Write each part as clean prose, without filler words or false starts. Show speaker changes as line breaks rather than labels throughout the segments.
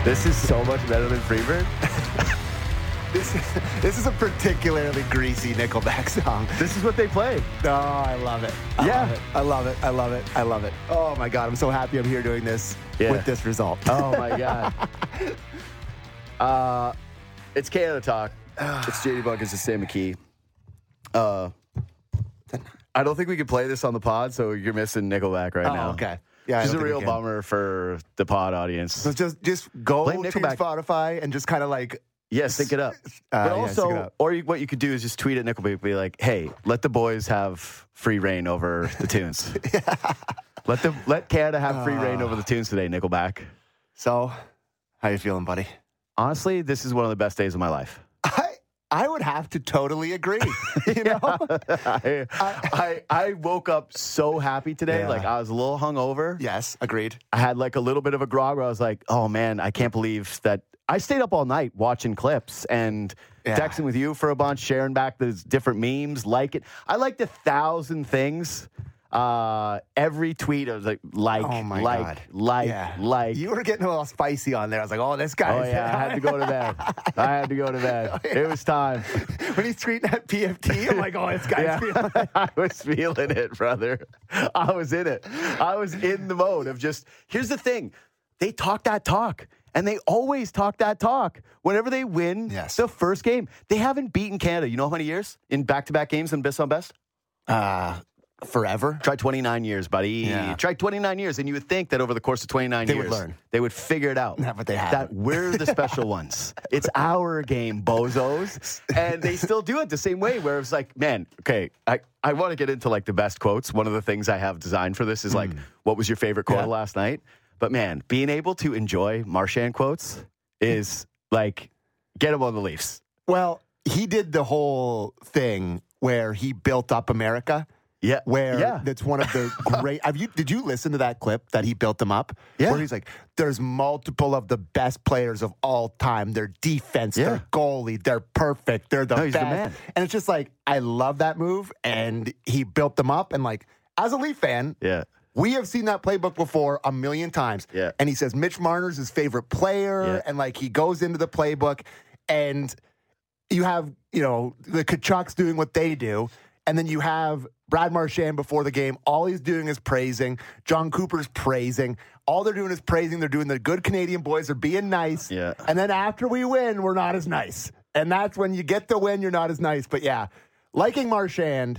This is so much better than Freebird.
This is a particularly greasy Nickelback song.
This is what they play.
Oh, I love it. I love it. Oh, my God. I'm so happy I'm here doing this with this result.
Oh, my God. It's Canada Talk. It's JD Buckets and Sam McKee. I don't think we can play this on the pod, so you're missing Nickelback right now.
Okay. Yeah,
which is a real bummer for the pod audience.
So just go
Blame
to
Nickelback.
Spotify and just kind of like...
Yeah, sync it up. But also, what you could do is just tweet at Nickelback, be like, "Hey, let the boys have free reign over the tunes. Let Canada have free reign over the tunes today, Nickelback."
So, how you feeling, buddy?
Honestly, this is one of the best days of my life.
I would have to totally agree. You know,
I woke up so happy today.
Yeah.
Like I was a little hungover.
Yes, agreed.
I had like a little bit of a grog where I was like, "Oh man, I can't believe that." I stayed up all night watching clips and texting with you for a bunch, sharing back the different memes. Like it, I liked 1,000 things. Every tweet I was like,
oh my God.
Like.
You were getting a little spicy on there. I was like, oh, this guy.
Oh yeah, I had to go to bed. It was time.
When he's tweeting at PFT, I'm like, oh, this guy's feeling it.
I was feeling it, brother. I was in it. I was in the mode of just. Here's the thing, they talk that talk. And they always talk that talk. Whenever they win the first game, they haven't beaten Canada. You know how many years in back-to-back games in Best on Best?
Forever.
Try 29 years, buddy.
Yeah.
Try 29 years. And you would think that over the course of 29 years,
would learn.
They would figure it out.
Not what they haven't.
That we're the special ones. It's our game, bozos. And they still do it the same way, where it's like, man, okay, I want to get into like the best quotes. One of the things I have designed for this is like, what was your favorite quote last night? But man, being able to enjoy Marchand quotes is like, get him on the Leafs.
Well, he did the whole thing where he built up America.
Yeah.
That's one of the great. Did you listen to that clip that he built them up?
Yeah.
Where he's like, there's multiple of the best players of all time. Their defense, their goalie, they're perfect. They're the best.
He's the man.
And it's just like, I love that move. And he built them up. And like, as a Leaf fan, we have seen that playbook before a million times.
Yeah.
And he says Mitch Marner's his favorite player.
Yeah.
And like he goes into the playbook and you have, the Kachucks doing what they do. And then you have Brad Marchand before the game. All he's doing is praising. John Cooper's praising. All they're doing is praising. They're doing the good Canadian boys. They're being nice.
Yeah.
And then after we win, we're not as nice. And that's when you get the win, you're not as nice. But yeah, liking Marchand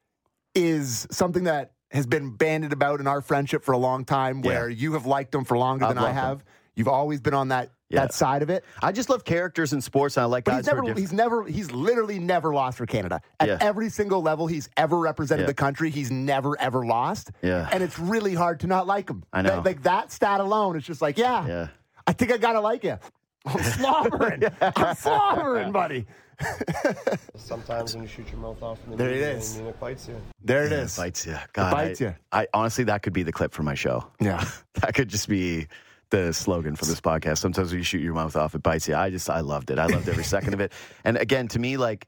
is something that has been bandied about in our friendship for a long time, where you have liked him for longer than I have. Him. You've always been on that side of it.
I just love characters in sports, and I like guys
he's literally never lost for Canada. At every single level he's ever represented the country, he's never, ever lost.
Yeah.
And it's really hard to not like him.
I know.
Like that stat alone, it's just like, I think I got to like you. I'm slobbering. I'm slobbering, buddy.
Sometimes when you shoot your mouth off in the
there
media,
it is.
it bites you.
There it is.
It bites you.
God, it bites you.
I honestly, that could be the clip for my show.
Yeah.
That could just be the slogan for this podcast. Sometimes when you shoot your mouth off, it bites you. I loved it. I loved every second of it. And again, to me, like,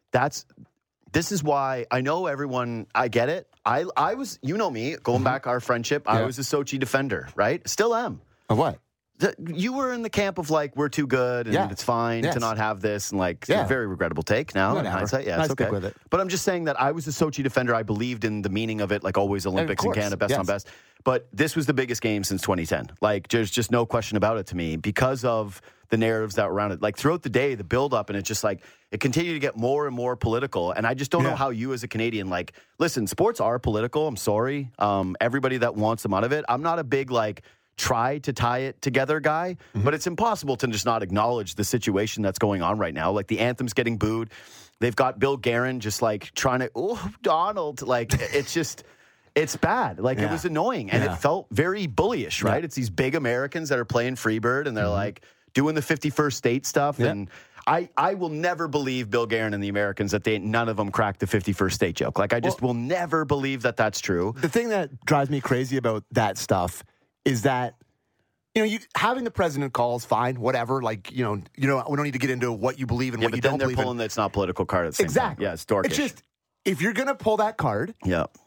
this is why I know everyone, I get it. I was, you know me, going back our friendship, I was a Sochi defender, right? Still am.
Of what?
You were in the camp of like, we're too good and it's fine to not have this, and like, it's a very regrettable take now in hindsight. Yeah, it's okay.
Stick with it.
But I'm just saying that I was a Sochi defender. I believed in the meaning of it, like always Olympics in Canada, best on best. But this was the biggest game since 2010. Like, there's just no question about it to me because of the narratives that were around it. Like throughout the day, the build up, and it's just like, it continued to get more and more political. And I just don't know how you as a Canadian, like, listen, sports are political. I'm sorry. Everybody that wants them out of it. I'm not a big, like, try to tie it together guy, but it's impossible to just not acknowledge the situation that's going on right now. Like the anthem's getting booed. They've got Bill Guerin just like trying to, Donald, like it's just, it's bad. Like it was annoying and it felt very bullyish, right? It's these big Americans that are playing Freebird and they're like doing the 51st state stuff. And I will never believe Bill Guerin and the Americans that none of them cracked the 51st state joke. Like I just will never believe that that's true.
The thing that drives me crazy about that stuff is that, having the president call is fine, whatever. Like, we don't need to get into what you believe and what you don't believe in.
They're pulling that's not political card at the same
exactly.
time. Yeah, it's dorkish.
It's just, if you're going to pull that card,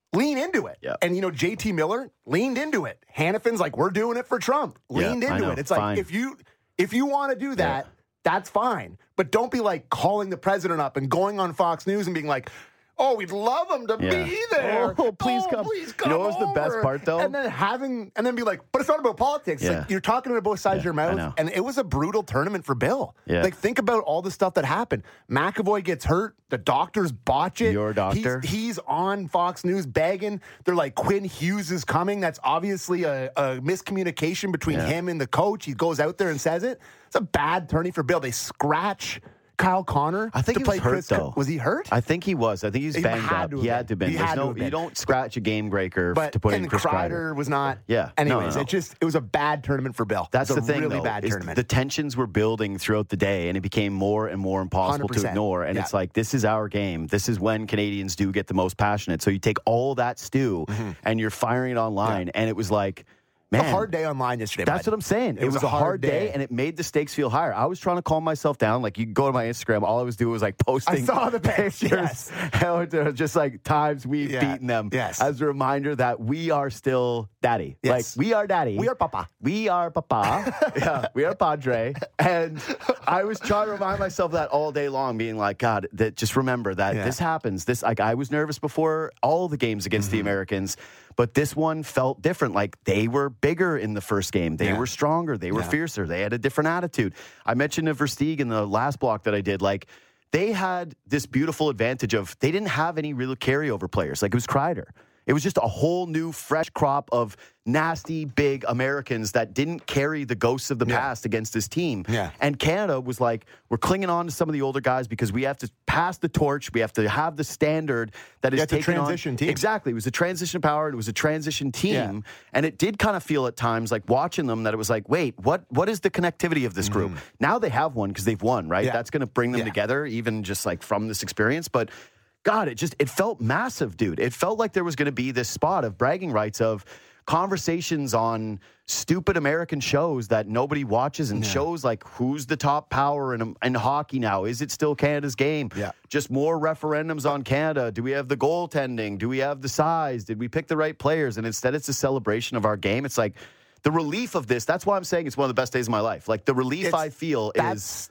lean into it.
Yep.
And, JT Miller leaned into it. Hanifin's like, we're doing it for Trump. Leaned into it. It's like, if you want to do that, that's fine. But don't be like calling the president up and going on Fox News and being like, oh, we'd love him to be there.
Oh, please come.
You
know what was the best part, though?
And then be like, but it's not about politics. It's like, you're talking to both sides of your mouth. And it was a brutal tournament for Bill.
Yeah.
Like, think about all the stuff that happened. McAvoy gets hurt. The doctors botch it.
Your doctor.
He's on Fox News begging. They're like, Quinn Hughes is coming. That's obviously a miscommunication between him and the coach. He goes out there and says it. It's a bad tourney for Bill. They scratch Kyle Connor.
I think he was hurt, though.
Was he hurt?
I think he was. I think he was banged up. He had to have been. You don't scratch a game breaker to put in Chris Kreider.
Was not.
Yeah.
Anyways,
no.
it was a bad tournament for Bill.
That's the thing,
really
though,
bad tournament.
The tensions were building throughout the day, and it became more and more impossible
100%.
to ignore. And it's like, this is our game. This is when Canadians do get the most passionate. So you take all that stew, and you're firing it online, and it was like, man,
a hard day online yesterday.
That's what I'm saying. It was a hard day, and it made the stakes feel higher. I was trying to calm myself down. Like, you can go to my Instagram. All I was doing was like posting.
I saw the
pictures. Yes. Just like times we've beaten them.
Yes.
As a reminder that we are still daddy.
Yes.
Like, we are daddy.
We are papa.
We are papa. Yeah, we are padre. And I was trying to remind myself that all day long, being like, God, just remember that this happens. I was nervous before all the games against the Americans. But this one felt different. Like, they were bigger in the first game. They were stronger. They were fiercer. They had a different attitude. I mentioned to Versteeg in the last block that I did, like, they had this beautiful advantage of they didn't have any real carryover players. Like, it was Kreider. It was just a whole new, fresh crop of nasty, big Americans that didn't carry the ghosts of the past against this team.
Yeah.
And Canada was like, we're clinging on to some of the older guys because we have to pass the torch. We have to have the standard that is taken on.
Transition team.
Exactly. It was a transition power. It was a transition team.
Yeah.
And it did kind of feel at times like watching them that it was like, wait, what is the connectivity of this group? Now they have one because they've won, right?
Yeah.
That's going to bring them together, even just like from this experience. But God, it felt massive, dude. It felt like there was going to be this spot of bragging rights of conversations on stupid American shows that nobody watches and shows like who's the top power in hockey now? Is it still Canada's game?
Yeah.
Just more referendums on Canada. Do we have the goaltending? Do we have the size? Did we pick the right players? And instead it's a celebration of our game. It's like the relief of this. That's why I'm saying it's one of the best days of my life. Like the relief I feel is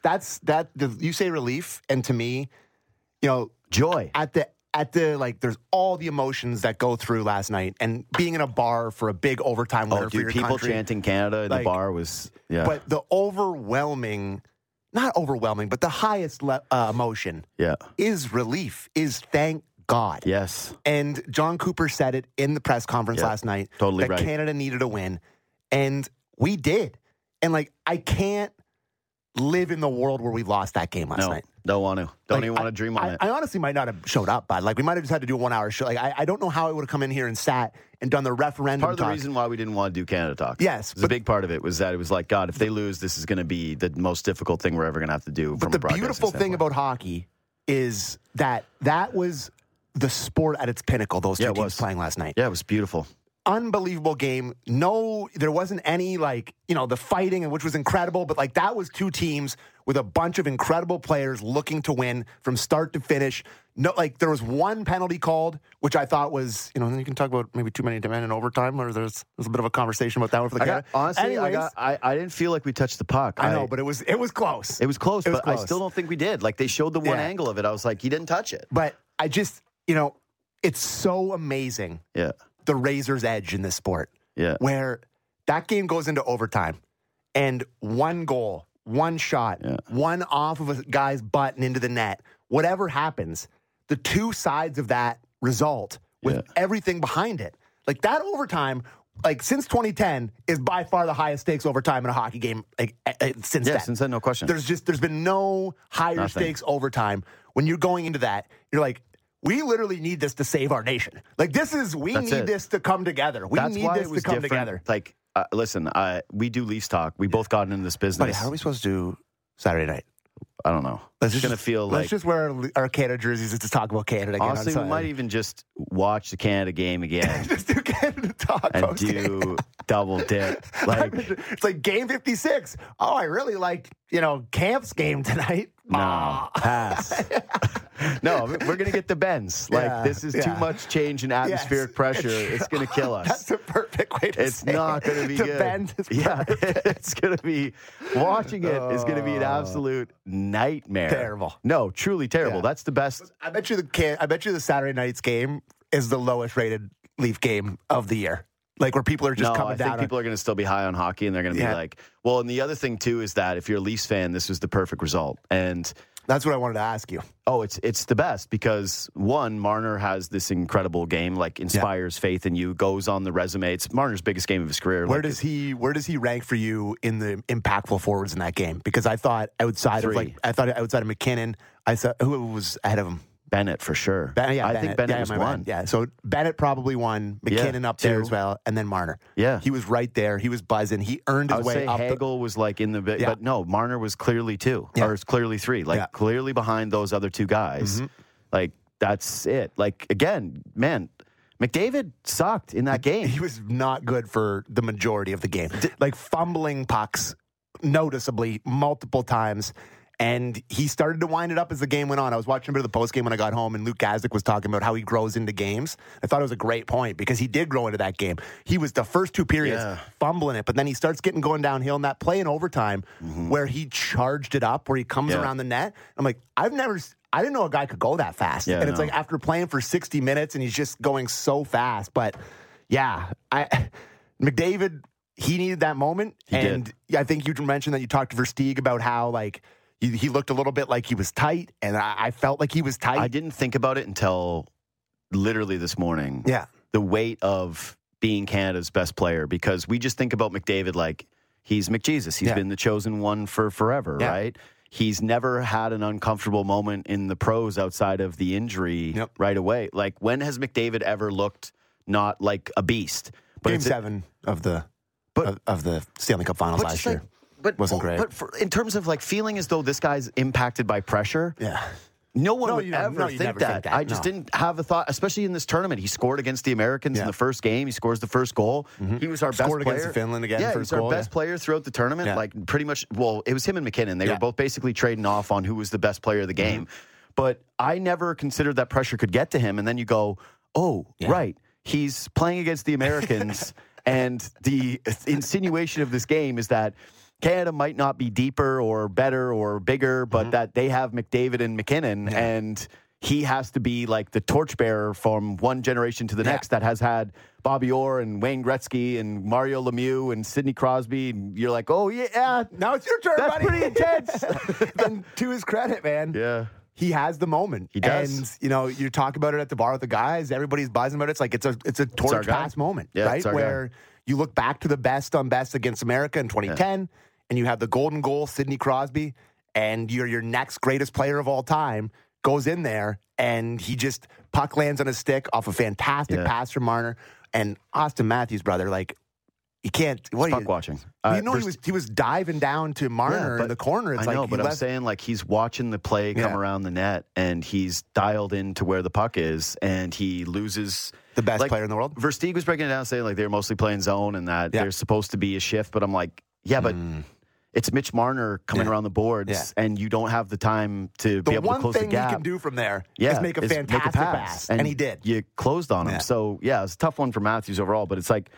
you say relief, and to me,
joy.
At the like, there's all the emotions that go through last night, and being in a bar for a big overtime winner for your
people
country.
Chanting Canada in the bar was
But the not overwhelming, but the highest emotion is relief. Is thank God.
Yes.
And John Cooper said it in the press conference last night.
Totally
that
right.
Canada needed a win, and we did. And like, I can't live in the world where we lost that game last night.
Don't want to. Don't even want to dream on it.
I honestly might not have showed up, but like, we might have just had to do a 1 hour show. Like, I don't know how I would have come in here and sat and done the referendum
Part of the reason why we didn't want to do Canada Talk.
Yes.
A big part of it was that it was like, God, if they lose, this is going to be the most difficult thing we're ever going to have to do.
But the beautiful thing about hockey is that was the sport at its pinnacle, those two teams playing last night.
Yeah, it was beautiful.
Unbelievable game. No, there wasn't any the fighting, which was incredible, but like, that was two teams with a bunch of incredible players looking to win from start to finish. No, like, there was one penalty called, which I thought was, then you can talk about maybe too many men in overtime, or there's a bit of a conversation about that one for the Canada.
Honestly, I didn't feel like we touched the puck.
I know, but it was close.
It was close, but I still don't think we did. Like, they showed the one angle of it. I was like, he didn't touch it.
But I just, it's so amazing.
Yeah.
The razor's edge in this sport.
Yeah.
Where that game goes into overtime, and one goal, one shot, one off of a guy's butt and into the net, whatever happens, the two sides of that result with everything behind it. Like, that overtime, like, since 2010, is by far the highest stakes overtime in a hockey game, like, since then.
Yeah, since then, no question.
There's been no higher stakes overtime. When you're going into that, you're like, we literally need this to save our nation. Like, we need this to come together. We need this to come together.
Like, listen, we do Leafs talk. We both got into this business.
Buddy, how are we supposed to do Saturday night?
I don't know. It's going to feel like...
Let's just wear our Canada jerseys to talk about Canada again.
Honestly, we might even just watch the Canada game again.
Just do Canada Talk.
And do double dip. Like,
it's like game 56. Oh, I really liked, Camp's game tonight.
No, pass. No, we're going to get the bends. Like, this is too much change in atmospheric pressure. It's going to kill us.
That's a perfect way to say it.
It's not going to be
the
good.
Bend is
it's going to be, watching it is going to be an absolute nightmare.
Terrible.
No, truly terrible.
Yeah.
That's the best.
I bet you the Saturday night's game is the lowest rated Leaf game of the year. Like, where people are just coming down.
I think people are going to still be high on hockey, and they're going to be like, well, and the other thing, too, is that if you're a Leafs fan, this was the perfect result. And
that's what I wanted to ask you.
Oh, it's the best because, one, Marner has this incredible game, like, inspires faith in you, goes on the resume. It's Marner's biggest game of his career.
Where does he rank for you in the impactful forwards in that game? Because I thought outside of McKinnon, I saw who was ahead of him.
Bennett, for sure. I think Bennett was one.
Yeah, so Bennett probably won. McKinnon up there as well, and then Marner.
Yeah.
He was right there. He was buzzing. He earned his way up.
I would say Hagel was like in the bit, but no, Marner was clearly 2, or was clearly 3, like clearly behind those other 2 guys. Mm-hmm. Like, that's it. Like, again, man, McDavid sucked in that game.
He was not good for the majority of the game. Like, fumbling pucks noticeably multiple times. And he started to wind it up as the game went on. I was watching a bit of the post game when I got home, and Luke Gazdic was talking about how he grows into games. I thought it was a great point because he did grow into that game. He was the first 2 periods fumbling it, but then he starts going downhill. And that play in overtime where he charged it up, where he comes around the net. I'm like, I didn't know a guy could go that fast. And it's like after playing for 60 minutes, and he's just going so fast. But McDavid, he needed that moment.
He did.
I think you mentioned that you talked to Versteeg about how, like, he looked a little bit like he was tight, and I felt like he was tight.
I didn't think about it until literally this morning.
Yeah.
The weight of being Canada's best player, because we just think about McDavid like he's McJesus. He's been the chosen one for forever, right? He's never had an uncomfortable moment in the pros outside of the injury right away. Like, when has McDavid ever looked not like a beast?
But Game 7 of the Stanley Cup Finals last year.
But
wasn't great.
But in terms of, like, feeling as though this guy's impacted by pressure, no one would ever think that. I just didn't have a thought, especially in this tournament. He scored against the Americans in the first game. He scores the first goal. Mm-hmm. He was our best player.
Scored against Finland again.
Yeah, he's our best player throughout the tournament. Like, pretty much, well, it was him and McKinnon. They were both basically trading off on who was the best player of the game. Mm-hmm. But I never considered that pressure could get to him. And then you go, right, he's playing against the Americans. And the insinuation of this game is that Canada might not be deeper or better or bigger, but that they have McDavid and McKinnon, and he has to be like the torchbearer from one generation to the next that has had Bobby Orr and Wayne Gretzky and Mario Lemieux and Sidney Crosby. And you're like, now
it's your turn,
That's
buddy.
pretty intense.
And to his credit, man. He has the moment.
He does.
And, you talk about it at the bar with the guys. Everybody's buzzing about it. It's like it's a torch pass moment, right? Where you look back to the best on best against America in 2010, and you have the golden goal, Sidney Crosby, and your next greatest player of all time goes in there, and he just puck lands on his stick off a fantastic pass from Marner. And Austin Matthews, brother, like, you can't. What
puck watching?
He was diving down to Marner in the corner. It's
I'm saying, like, he's watching the play come around the net, and he's dialed into where the puck is, and he loses
the best player in the world.
Versteeg was breaking it down, saying like they're mostly playing zone and that there's supposed to be a shift, but I'm like, but it's Mitch Marner coming around the boards, and you don't have the time to be able to close the gap. The one thing he
can do from there is make a fantastic pass, and he did.
You closed on him. So, it's a tough one for Matthews overall, but it's like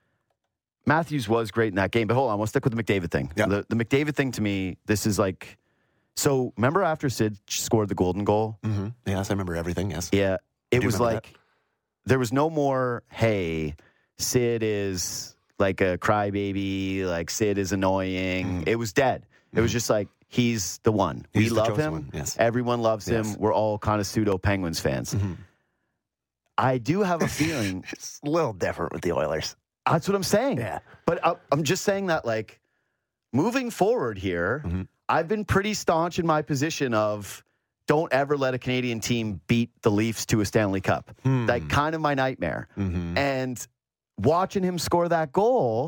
Matthews was great in that game. But hold on, we'll stick with the McDavid thing. Yeah. The McDavid thing, to me, this is like, so remember after Sid scored the golden goal?
Mm-hmm. Yes, I remember everything, yes.
Yeah, it was like, there was no more, hey, Sid is like a crybaby, like Sid is annoying. It was dead. It was just like, he's the one. We love him.
Yes.
Everyone loves him. We're all kind of pseudo Penguins fans. Mm-hmm. I do have a feeling.
It's a little different with the Oilers.
That's what I'm saying.
Yeah.
But I'm just saying that, like, moving forward here, I've been pretty staunch in my position of don't ever let a Canadian team beat the Leafs to a Stanley Cup. Like, kind of my nightmare. And watching him score that goal,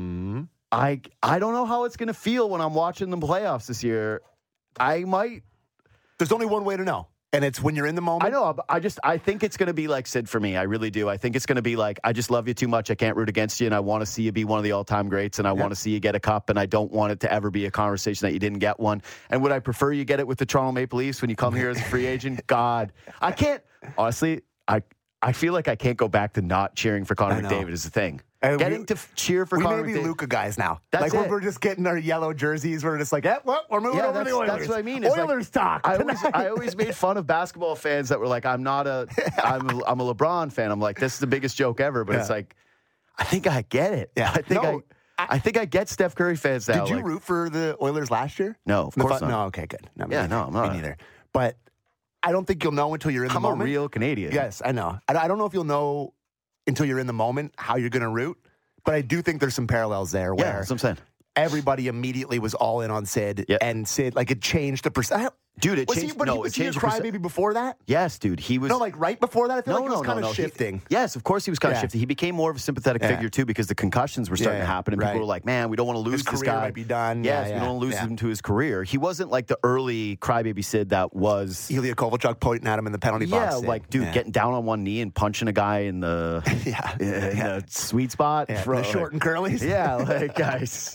I don't know how it's going to feel when I'm watching the playoffs this year. I might.
There's only one way to know. And it's when you're in the moment.
I know. I think it's going to be like Sid for me. I really do. I think it's going to be like, I just love you too much. I can't root against you. And I want to see you be one of the all-time greats. And I want to see you get a cup. And I don't want it to ever be a conversation that you didn't get one. And would I prefer you get it with the Toronto Maple Leafs when you come here as a free agent? God, I can't. Honestly, I feel like I can't go back to not cheering for Connor McDavid is the thing. Getting to cheer for Connor McDavid.
We may be Luka guys now.
That's
like, we're just getting our yellow jerseys. We're just like, we're moving over to the Oilers.
That's what I mean.
Oilers talk.
I always made fun of basketball fans that were like, I'm a LeBron fan. I'm like, this is the biggest joke ever. But it's like, I think I get it.
Yeah.
I think I get Steph Curry fans now.
Did you root for the Oilers last year?
No, of course not.
No, okay, good. No,
I'm not.
Me neither. But I don't think you'll know until you're in the moment.
I'm a real Canadian.
Yes, I know. I don't know if you'll know until you're in the moment how you're going to root. But I do think there's some parallels there where
that's what I'm saying.
Everybody immediately was all in on Sid, and Sid, like, it changed the percent.
Dude, it changed.
Was he a crybaby before that?
Yes, dude. He was.
No, like right before that, I feel like he was kind of shifting.
Yes, of course he was kind of shifting. He became more of a sympathetic figure, too, because the concussions were starting to happen, and people were like, man, we don't want to lose this guy.
Might be done.
Yes, we don't want to lose him to his career. He wasn't like the early crybaby Sid that was.
Ilya Kovalchuk pointing at him in the penalty box.
Yeah, like, dude, getting down on one knee and punching a guy in the, in the sweet spot.
Yeah, the short and curlies.
Yeah, like, guys.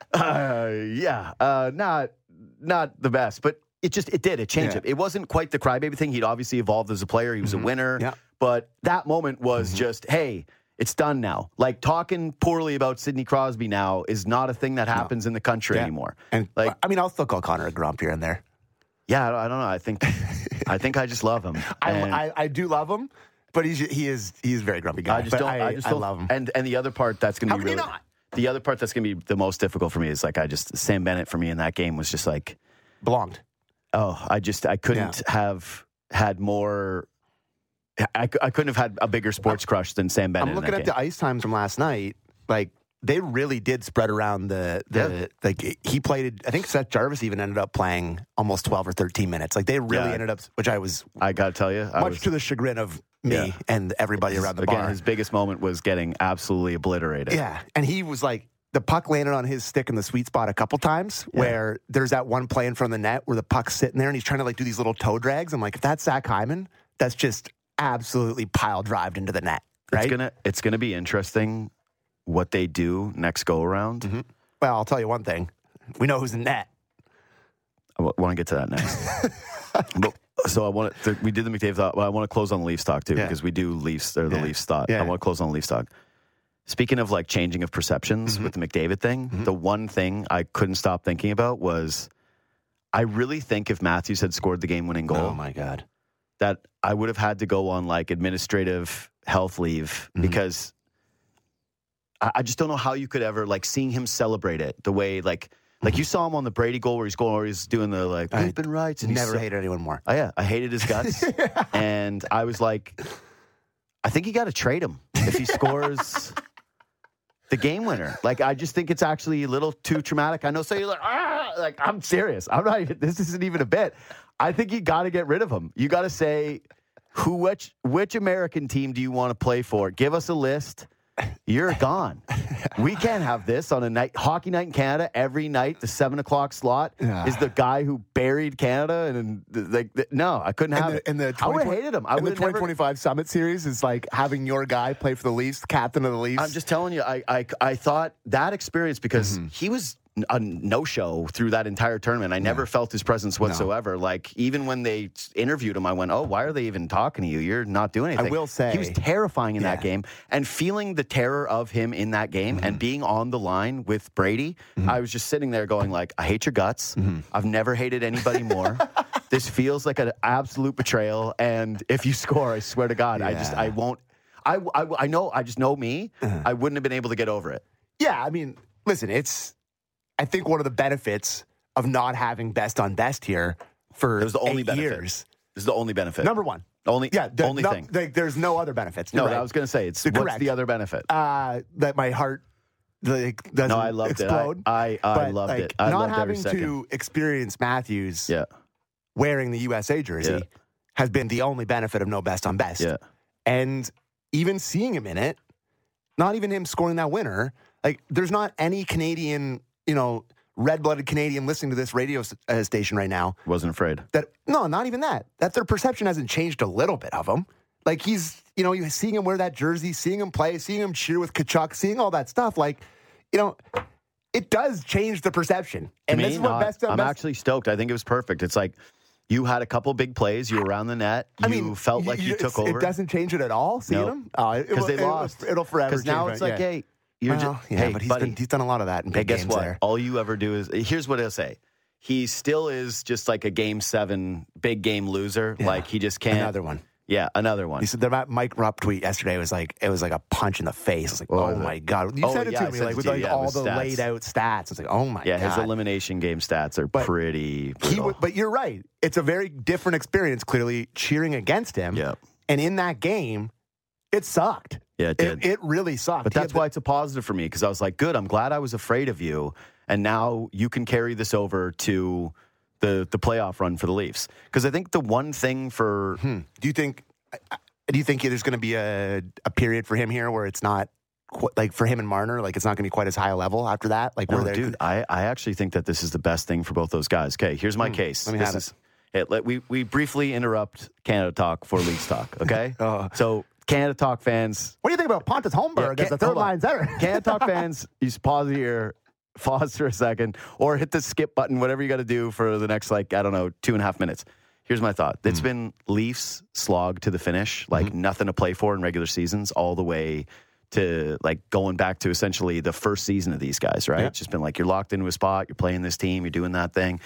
Not the best, but it changed it. It wasn't quite the crybaby thing. He'd obviously evolved as a player. He was a winner, but that moment was just, hey, it's done now. Like, talking poorly about Sidney Crosby now is not a thing that happens in the country anymore. And like,
I mean, I'll still call Connor a grump here and there.
Yeah, I don't know. I think I just love him.
I do love him, but he's a very grumpy guy. I love him.
And the other part that's going to be really. Not? The other part that's going to be the most difficult for me is like Sam Bennett for me in that game was just like
belonged.
Oh, I couldn't have had more. I couldn't have had a bigger sports crush than Sam Bennett.
I'm looking at the ice times from last night. Like, they really did spread around like, he played. I think Seth Jarvis even ended up playing almost 12 or 13 minutes. Like, they really ended up, which I got to tell you, much to the chagrin of me and everybody around the bar.
Again, his biggest moment was getting absolutely obliterated.
Yeah, and he was like, the puck landed on his stick in the sweet spot a couple times where there's that one play in front of the net where the puck's sitting there and he's trying to, like, do these little toe drags. I'm like, if that's Zach Hyman, that's just absolutely pile-drived into the net, right?
It's gonna be interesting what they do next go-around.
Mm-hmm. Well, I'll tell you one thing. We know who's in net.
I want to get to that next. So we did the McDavid thought, but I want to close on the Leafs talk too, because we do Leafs, or the Leafs thought. I want to close on the Leafs talk. Speaking of, like, changing of perceptions with the McDavid thing, the one thing I couldn't stop thinking about was, I really think if Matthews had scored the game-winning goal,
oh my God,
that I would have had to go on, like, administrative health leave, because I just don't know how you could ever, like, seeing him celebrate it the way, like you saw him on the Brady goal where he's doing the, like, we've been right.
And never hated anyone more.
Oh, yeah. I hated his guts. And I was like, I think you got to trade him if he scores the game winner. Like, I just think it's actually a little too traumatic. I know, so you're like, I'm serious. I'm not even, this isn't even a bit. I think you got to get rid of him. You got to say, which American team do you want to play for? Give us a list. You're gone. We can't have this on a hockey night in Canada every night. The 7:00 slot is the guy who buried Canada, and no, I couldn't have it. I would have hated him.
The 2025 Summit Series is like having your guy play for the Leafs, captain of the Leafs.
I'm just telling you, I thought that experience, because he was a no-show through that entire tournament. I never felt his presence whatsoever. No. Like, even when they interviewed him, I went, oh, why are they even talking to you? You're not doing anything.
I will say,
he was terrifying in that game, and feeling the terror of him in that game and being on the line with Brady, I was just sitting there going, like, I hate your guts. I've never hated anybody more. This feels like an absolute betrayal, and if you score, I swear to God, I won't. I know, I just know me. I wouldn't have been able to get over it.
Yeah, I mean, listen, I think one of the benefits of not having best on best here for 8 years.
This is the only benefit.
Number one.
Only thing.
There's no other benefits.
No, I was going to say, what's the other benefit?
That my heart doesn't
I loved
explode.
It. I loved it. I
not
loved
having to experience Matthews wearing the USA jersey has been the only benefit of no best on best.
Yeah.
And even seeing him in it, not even him scoring that winner, like, there's not any Canadian, red-blooded Canadian listening to this radio station right now
wasn't afraid.
No, not even that. That their perception hasn't changed a little bit of him. Like he's, you're seeing him wear that jersey, seeing him play, seeing him cheer with Tkachuk, seeing all that stuff. Like, it does change the perception. And this is what I'm
actually stoked. I think it was perfect. It's like you had a couple big plays. You were around the net. You felt like you took over.
It doesn't change it at all, seeing him?
Because they lost.
It'll forever change.
Because now it's like, hey,
but he's done a lot of that in big games.
Guess what?
There.
All you ever do is, here's what he'll say. He still is just like a Game 7 big game loser. Yeah. Like he just can't.
Another one.
Yeah, another one.
He said that Mike Rupp tweet yesterday was like a punch in the face. It's like, oh my God. You said it to me with all the laid out stats. It's like, oh my God.
Yeah, his elimination game stats are pretty brutal.
But you're right. It's a very different experience, clearly, cheering against him.
Yeah.
And in that game, it sucked.
Yeah, it did.
It really sucked.
But that's why it's a positive for me, because I was like, good, I'm glad I was afraid of you. And now you can carry this over to the playoff run for the Leafs. Because I think the one thing for...
Do you think there's going to be a period for him here where it's not... like for him and Marner, like it's not going to be quite as high a level after that? Like,
dude, I actually think that this is the best thing for both those guys. Okay, here's my case.
Let me have it.
We briefly interrupt Canada Talk for Leafs Talk, okay? So... Canada Talk fans.
What do you think about Pontus Holmberg as the third line center?
Canada Talk fans, you just pause for a second, or hit the skip button, whatever you got to do for the next, 2.5 minutes. Here's my thought. It's been Leafs slog to the finish, nothing to play for in regular seasons, all the way to going back to essentially the first season of these guys, right? Yeah. It's just been you're locked into a spot, you're playing this team, you're doing that thing.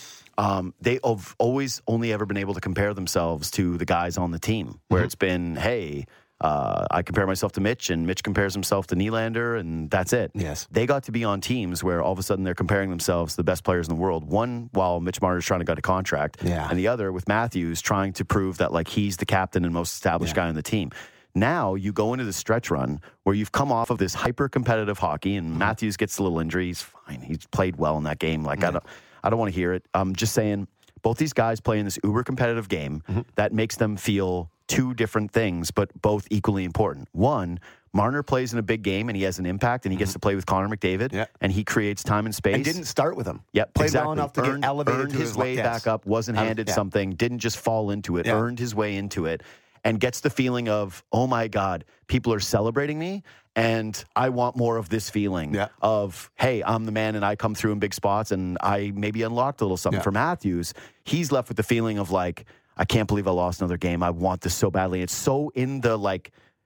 They have always only ever been able to compare themselves to the guys on the team, where it's been, hey, I compare myself to Mitch, and Mitch compares himself to Nylander, and that's it.
Yes.
They got to be on teams where all of a sudden they're comparing themselves to the best players in the world. One, while Mitch Marner's trying to get a contract, and the other with Matthews trying to prove that he's the captain and most established guy on the team. Now you go into the stretch run where you've come off of this hyper-competitive hockey, and Matthews gets a little injury. He's fine. He's played well in that game. I don't want to hear it. I'm just saying both these guys play in this uber-competitive game that makes them feel two different things, but both equally important. One, Marner plays in a big game, and he has an impact, and he gets to play with Connor McDavid, and he creates time and space.
And didn't start with him.
Yep,
played
exactly.
well enough to get elevated
earned his way back up, wasn't handed something, didn't just fall into it, earned his way into it, and gets the feeling of, oh my God, people are celebrating me, and I want more of this feeling of, hey, I'm the man, and I come through in big spots, and I maybe unlocked a little something. For Matthews, he's left with the feeling of I can't believe I lost another game. I want this so badly. It's so in the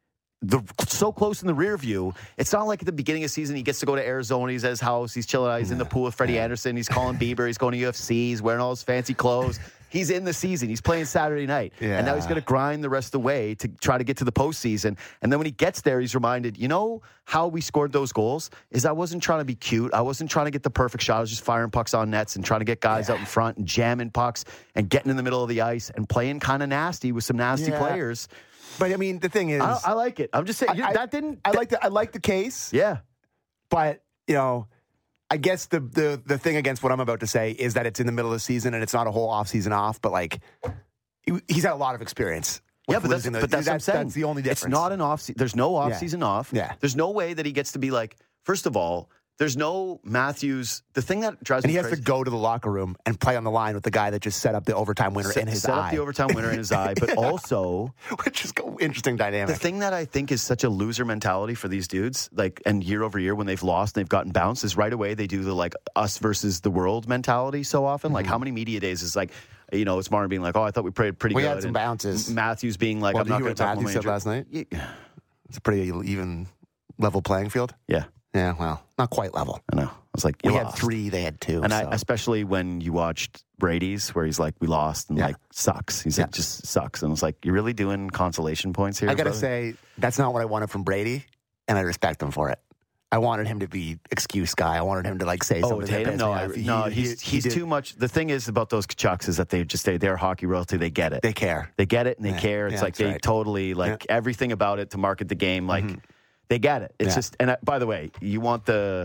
so close in the rear view. It's not like at the beginning of the season he gets to go to Arizona. He's at his house. He's chilling out. He's in the pool with Freddie Anderson. He's calling Bieber. He's going to UFC. He's wearing all his fancy clothes. He's in the season. He's playing Saturday night. Yeah. And now he's going to grind the rest of the way to try to get to the postseason. And then when he gets there, he's reminded, how we scored those goals is I wasn't trying to be cute. I wasn't trying to get the perfect shot. I was just firing pucks on nets and trying to get guys out in front and jamming pucks and getting in the middle of the ice and playing kind of nasty with some nasty players.
But, I mean, the thing is...
I like it. I'm just saying,
I like the case.
Yeah.
But, I guess the thing against what I'm about to say is that it's in the middle of the season and it's not a whole offseason off, but he's had a lot of experience.
Yeah, but that's what I'm saying.
That's the only difference.
It's not an off. There's no offseason off.
Yeah.
There's no way that he gets to be first of all, there's no Matthews. The thing that drives me crazy.
And he has to go to the locker room and play on the line with the guy that just set up the overtime winner in his eye.
Set up the overtime winner in his eye, but also...
Which is an interesting dynamic.
The thing that I think is such a loser mentality for these dudes, and year over year when they've lost and they've gotten bounced, is right away they do the us versus the world mentality so often. How many media days is it's Martin being I thought we played pretty good.
We had some bounces.
Matthews being I'm not going to talk about
Matthews said last night? It's a pretty even level playing field.
Yeah.
Yeah, well, not quite level.
I know. I was
we had 3, they had 2.
And especially when you watched Brady's, where he's we lost and sucks. He's just sucks. And it's you're really doing consolation points here?
I got to say, that's not what I wanted from Brady, and I respect him for it. I wanted him to be excuse guy. I wanted him to say something.
No, he's too much. The thing is about those Tkachuks is that they're hockey royalty. They get it.
They care.
They get it and they care. It's they totally everything about it to market the game. They get it. It's just, and by the way, you want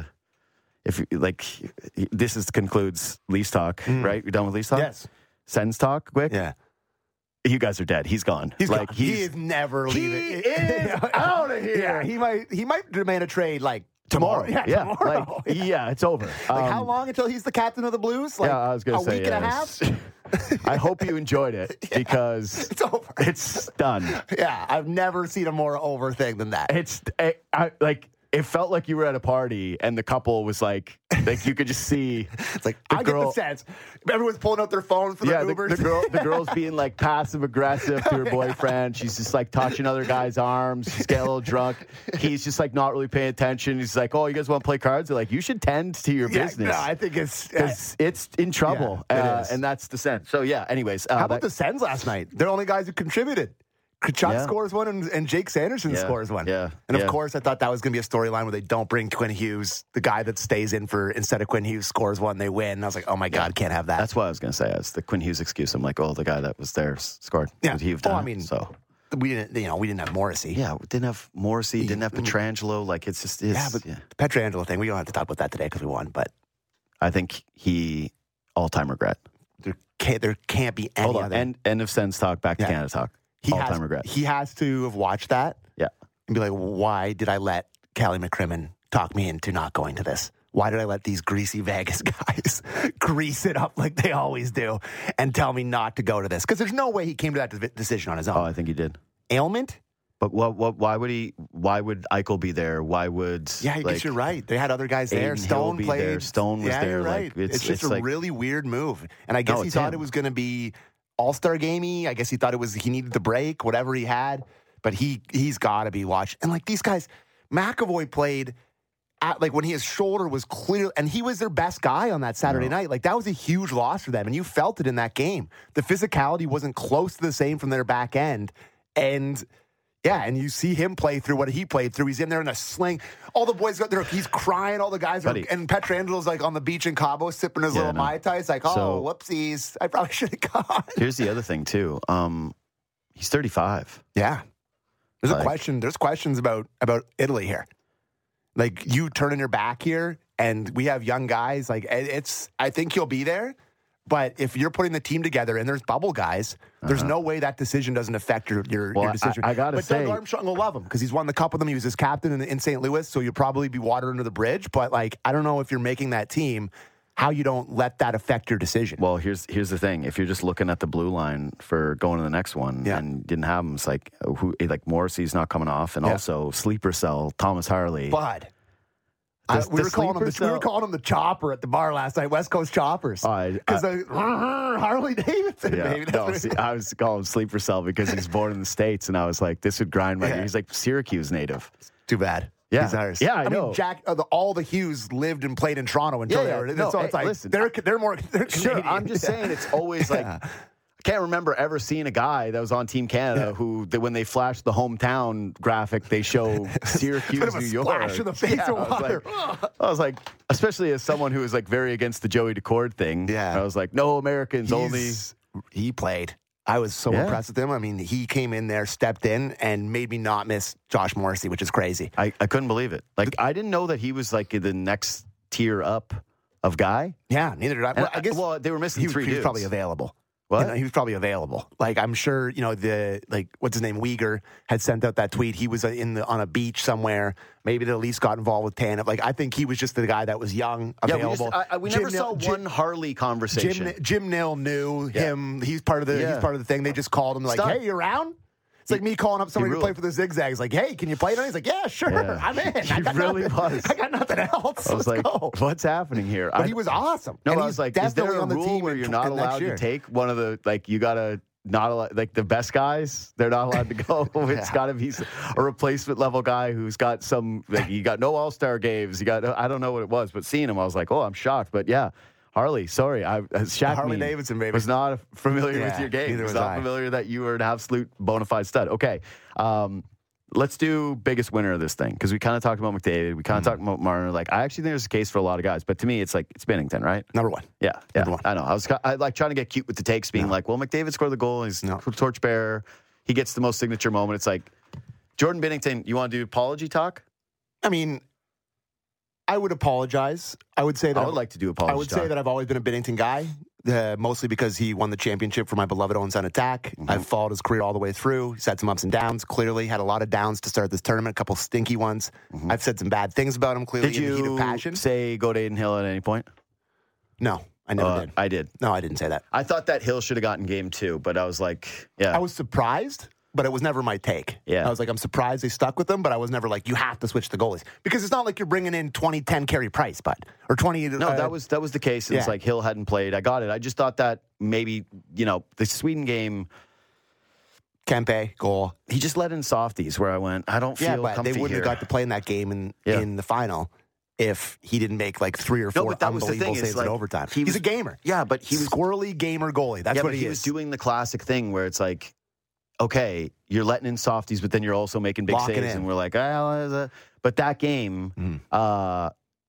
this concludes Leafs talk, right? You're done with Leafs talk?
Yes.
Sens talk, quick?
Yeah.
You guys are dead. He's gone.
He's gone. He is never leaving.
He is out of here.
Yeah, he might demand a trade
Tomorrow.
Yeah, tomorrow.
Yeah, it's over.
How long until he's the captain of the Blues?
Yeah, I was going to say
a week and a half?
I hope you enjoyed it because
it's over.
It's done.
Yeah, I've never seen a more over thing than that.
It felt like you were at a party and the couple was like you could just see.
It's like, I get the sense. Everyone's pulling out their phones for their Ubers.
The girl's being like passive aggressive to her boyfriend. She's just like touching other guys' arms. She's getting a little drunk. He's just like not really paying attention. He's like, oh, you guys want to play cards? They're like, you should tend to your business.
No, I think
it's in trouble.
Yeah, it is.
And that's the Sens. So, yeah, anyways.
How about the Sens last night? They're the only guys who contributed. Kachuk scores one and Jake Sanderson scores one.
Yeah.
And of course, I thought that was going to be a storyline where they don't bring Quinn Hughes, the guy that stays in for instead of Quinn Hughes scores one, they win. And I was like, oh my God, can't have that.
That's what I was going to say. It's the Quinn Hughes excuse. I'm like, oh, the guy that was there scored.
Yeah.
So
we didn't have Morrissey.
Yeah, we didn't have Morrissey, didn't have Pietrangelo. Like it's just the
Pietrangelo thing. We don't have to talk about that today because we won. But
I think he all-time regret.
There can't be any other.
End of Sens talk. Back to Canada talk. All-time regret.
He has to have watched that.
Yeah.
And be like, why did I let Callie McCrimmon talk me into not going to this? Why did I let these greasy Vegas guys grease it up like they always do and tell me not to go to this? Because there's no way he came to that decision on his own.
Oh, I think he did.
Ailment?
But why would he? Why would Eichel be there? Why would?
Yeah, I guess you're right. They had other guys there. Stone played.
There. Stone was there.
You're right. It's just a really weird move. And I guess he thought it was going to be All-Star gamey. I guess he thought he needed the break, whatever he had. But he's got to be watched. And like these guys, McAvoy played at like when his shoulder was clear, and he was their best guy on that Saturday night. Like that was a huge loss for them, and you felt it in that game. The physicality wasn't close to the same from their back end, and. Yeah, and you see him play through what he played through. He's in there in a sling. All the boys got there. He's crying. All the guys are, and Petrangelo's like on the beach in Cabo sipping his little Mai Tai. It's like, whoopsies. I probably should have gone.
Here's the other thing too. He's 35.
Yeah, there's a question. There's questions about Italy here. Like you turning your back here, and we have young guys. Like I think he'll be there. But if you're putting the team together and there's bubble guys, there's no way that decision doesn't affect your decision.
I got to say.
Doug Armstrong will love him because he's won the cup with them. He was his captain in St. Louis, so you'll probably be water under the bridge. But, like, I don't know if you're making that team, how you don't let that affect your decision.
Well, here's the thing. If you're just looking at the blue line for going to the next one and didn't have him, it's like, Morrissey's not coming off. And also, sleeper cell, Thomas Harley.
But... we were calling him the chopper at the bar last night, West Coast Choppers. Because Harley Davidson, baby.
I was calling him Sleeper Cell because he's born in the States, and I was like, this would grind my gears. He's like Syracuse native.
Too bad.
Yeah.
He's ours.
Yeah, I know.
mean, Jack, all the Hughes lived and played in Toronto until they were. So it's like, listen, they're more. They're
sure,
Canadian.
I'm just saying it's always like. I can't remember ever seeing a guy that was on Team Canada who, when they flashed the hometown graphic, they show Syracuse, New York.
Splash in the face of water.
I was like, especially as someone who was like very against the Joey Decord thing.
Yeah.
I was like, no Americans, only.
He played. I was so impressed with him. I mean, he came in there, stepped in, and made me not miss Josh Morrissey, which is crazy.
I couldn't believe it. Like, I didn't know that he was like the next tier up of guy.
Yeah, neither did I. Well, I guess
they were missing three dudes.
He was probably available.
What?
He was probably available. Like, I'm sure, what's his name? Uyghur had sent out that tweet. He was on a beach somewhere. Maybe the Leafs got involved with Tanev. Like, I think he was just the guy that was young, available.
We never saw one Harley conversation.
Jim Nill knew him. He's part of the thing. They just called him like, hey, you around? It's like me calling up somebody to play for the Zigzags. Like, hey, can you play tonight? He's like, yeah, sure. Yeah. I'm in.
He really was.
I got nothing else.
I was
Let's
like,
go.
what's happening here?
But he was awesome.
No,
and
I was like, is there a rule where you're not allowed to take one of the, like, you got to not allow, like, the best guys, they're not allowed to go. It's got to be a replacement level guy who's got some, like, you got no all-star games. You got, I don't know what it was, but seeing him, I was like, oh, I'm shocked. But yeah. Harley, sorry,
Harley Davidson, baby,
was not familiar with your game. Was not familiar that you were an absolute bona fide stud. Okay, let's do biggest winner of this thing because we kind of talked about McDavid, we kind of talked about Marner. Like, I actually think there's a case for a lot of guys, but to me, it's like it's Binnington, right?
Number one.
Yeah.
Number one.
I know. I like trying to get cute with the takes, being like, well, McDavid scored the goal. He's torchbearer. He gets the most signature moment. It's like Jordan Binnington. You want to do apology talk?
I mean. I would apologize. I would say that
I would like to do apology.
I would say that I've always been a Binnington guy. mostly because he won the championship for my beloved Owen Sound Attack. Mm-hmm. I've followed his career all the way through. He's had some ups and downs. Clearly had a lot of downs to start this tournament, a couple stinky ones. Mm-hmm. I've said some bad things about him, clearly, in the heat of passion.
Did you say go to Adin Hill at any point?
No, I never did.
I did.
No, I didn't say that.
I thought that Hill should have gotten game 2, but I was like, yeah.
I was surprised, but it was never my take.
Yeah.
I was like, I'm surprised they stuck with him, but I was never like, you have to switch the goalies. Because it's not like you're bringing in 2010 Carey Price, bud. Or 20...
No, that was the case. It's like Hill hadn't played. I got it. I just thought that maybe, the Sweden game...
Kempe, goal.
He just let in softies where I went, I don't feel comfy
they wouldn't
here.
have got to play in that game in the final if he didn't make like 3 or 4 unbelievable saves in overtime. He's a gamer.
Yeah, but he was...
Squirrely gamer goalie. That's what he is.
He was doing the classic thing where it's like, okay, you're letting in softies, but then you're also making big saves. And we're like, but that game, I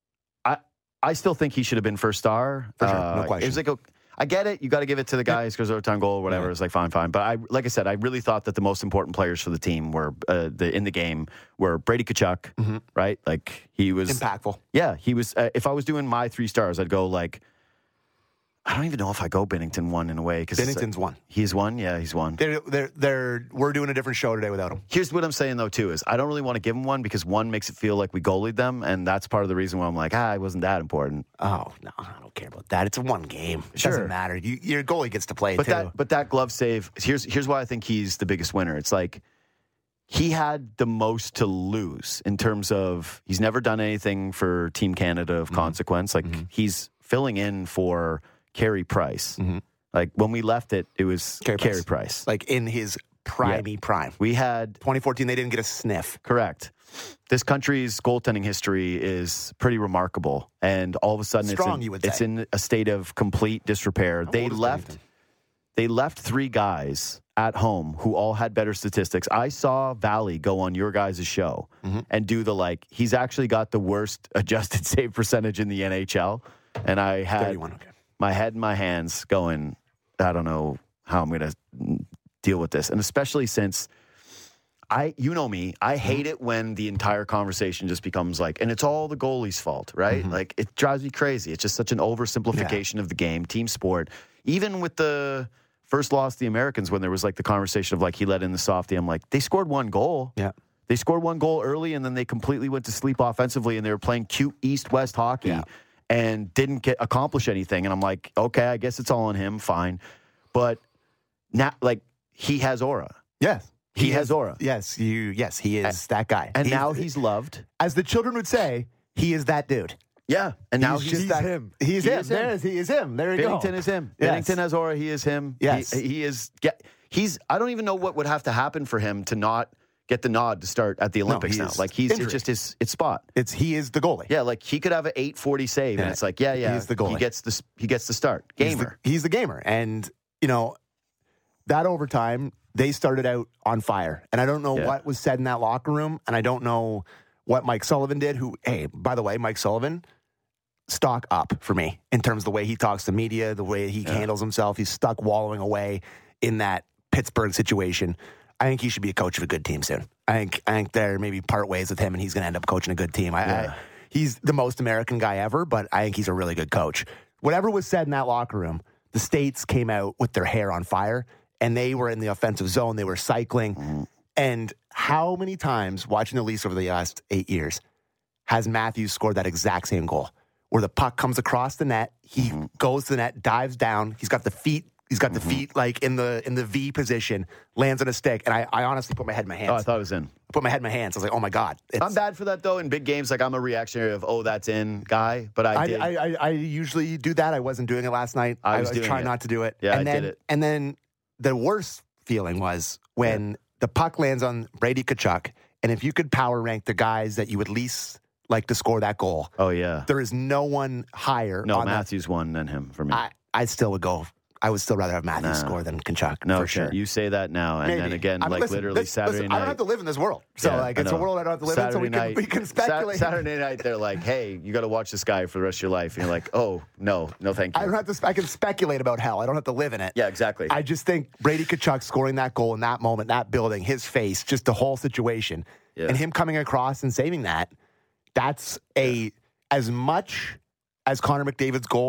still think he should have been first star.
For sure, no question.
It was like, I get it. You got to give it to the guy who scores overtime goal or whatever. It's like, fine. But like I said, I really thought that the most important players for the team were in the game were Brady Tkachuk, right? Like he was
impactful.
Yeah, he was. If I was doing my 3 stars, I'd go like, I don't even know if I go Binnington 1 in a way.
Binnington's 1.
He's 1? Yeah, he's 1.
We're doing a different show today without him.
Here's what I'm saying, though, too, is I don't really want to give him 1 because 1 makes it feel like we goalied them, and that's part of the reason why I'm like, it wasn't that important.
Oh, no, I don't care about that. It's a 1 game. It doesn't matter. Your goalie gets to play, too.
But that glove save, here's why I think he's the biggest winner. It's like he had the most to lose in terms of he's never done anything for Team Canada of consequence. Like, he's filling in for Carey Price. Like when we left it was Carey Price.
Like in his prime.
We had
2014. They didn't get a sniff.
Correct. This country's goaltending history is pretty remarkable, and all of a sudden it's in a state of complete disrepair. They left 3 guys at home who all had better statistics. I saw Valley go on your guys' show and do he's actually got the worst adjusted save percentage in the NHL, and I had
31, okay.
My head in my hands going, I don't know how I'm going to deal with this. And especially since you know me, I hate it when the entire conversation just becomes like, and it's all the goalie's fault, right? Like it drives me crazy. It's just such an oversimplification of the game, team sport. Even with the first loss to the Americans, when there was like the conversation of like, he let in the softie, I'm like, they scored 1 goal.
Yeah.
They scored 1 goal early and then they completely went to sleep offensively and they were playing cute East-West hockey. Yeah. And didn't accomplish anything. And I'm like, okay, I guess it's all on him. Fine. But now, he has aura.
Yes.
He has aura.
Yes, he is that guy.
And now he's loved.
As the children would say, he is that dude.
Yeah. And now he's
him. He is him. He is him. There you go.
Binnington is him.
Yes.
Binnington has aura. He is him.
Yes.
He is. I don't even know what would have to happen for him to not get the nod to start at the Olympics now. Like it's just his spot.
He is the goalie.
Yeah, like he could have an 840 save, and it's like,
he's the goalie.
He gets the start. Gamer.
He's the gamer, and that overtime they started out on fire, and I don't know what was said in that locker room, and I don't know what Mike Sullivan did. Who, hey, by the way, Mike Sullivan, stock up for me in terms of the way he talks to media, the way he handles himself. He's stuck wallowing away in that Pittsburgh situation. I think he should be a coach of a good team soon. I think there maybe part ways with him, and he's going to end up coaching a good team. He's the most American guy ever, but I think he's a really good coach. Whatever was said in that locker room, the States came out with their hair on fire, and they were in the offensive zone. They were cycling. And how many times, watching the Leafs over the last 8 years, has Matthews scored that exact same goal? Where the puck comes across the net, he goes to the net, dives down, he's got the feet like in the V position, lands on a stick, and I honestly put my head in my hands.
Oh, I thought it was in.
I put my head in my hands. I was like, oh my God.
I'm bad for that though. In big games, like I'm a reactionary of, that's in guy, but
I usually do that. I wasn't doing it last night. I was trying not to do it.
Yeah, I did it.
And then the worst feeling was when the puck lands on Brady Tkachuk, and if you could power rank the guys that you would least like to score that goal.
Oh yeah.
There is no one higher.
No, Matthews won than him for me.
I still would go. I would still rather have Matthews score than Tkachuk.
No,
for sure.
You say that now, and then again, literally Saturday night.
I don't have to live in this world, so it's a world I don't have to live in. So we can speculate.
Saturday night, they're like, "Hey, you got to watch this guy for the rest of your life," and you're like, "Oh no, thank you."
I don't have to. I can speculate about hell. I don't have to live in it.
Yeah, exactly.
I just think Brady Tkachuk scoring that goal in that moment, that building, his face, just the whole situation, and him coming across and saving that. That's as much as Connor McDavid's goal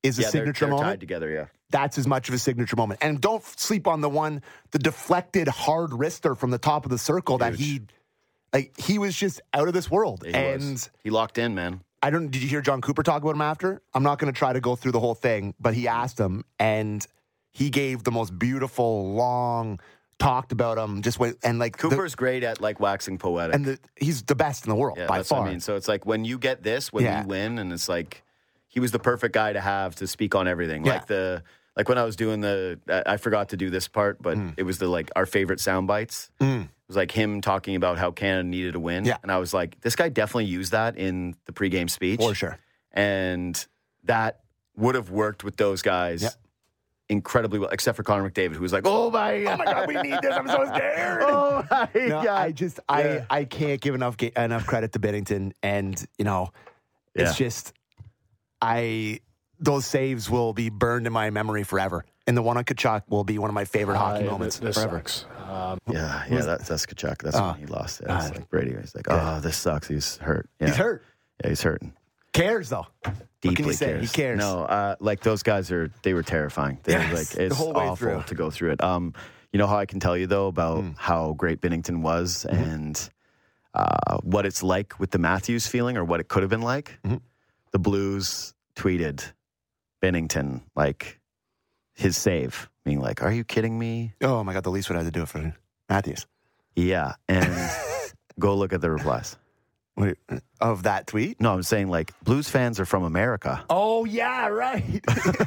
is a signature
they're
moment.
Tied together, yeah.
That's as much of a signature moment. And don't sleep on the deflected hard wrister from the top of the circle that he was just out of this world.
He locked in, man.
Did you hear John Cooper talk about him after? I'm not going to try to go through the whole thing, but he asked him, and he gave the most beautiful, long, talked about him.
Cooper's great at like waxing poetic.
And he's the best in the world by
that's
far.
What I mean. So it's like when you get this, when you win, and it's like he was the perfect guy to have to speak on everything.
Yeah.
Like when I was doing I forgot to do this part, but it was our favorite sound bites. It was like him talking about how Canada needed a win.
Yeah.
And I was like, this guy definitely used that in the pregame speech.
For sure.
And that would have worked with those guys incredibly well, except for Connor McDavid, who was like, oh my God, we need this. I'm so scared. Oh my God.
I can't give enough credit to Binnington. And, it's just, those saves will be burned in my memory forever. And the one on Tkachuk will be one of my favorite hockey moments forever.
Sucks.
That's Tkachuk. That's when he lost it. It's like Brady. He's like, oh, this sucks. He's hurt. Yeah.
He's hurt.
Yeah, he's hurting.
Cares, though.
Deeply
what can you say?
cares.
He cares.
No, like those guys they were terrifying. It's
the whole way
awful
through.
to go through it. You know how I can tell you, though, about how great Binnington was and what it's like with the Matthews feeling or what it could have been like? The Blues tweeted Binnington, like, his save, being like, are you kidding me?
Oh, my God, the Leafs would have to do it for Matthews.
Yeah, and go look at the replies.
Wait, of that tweet?
No, I'm saying, like, Blues fans are from America.
Oh, yeah, right.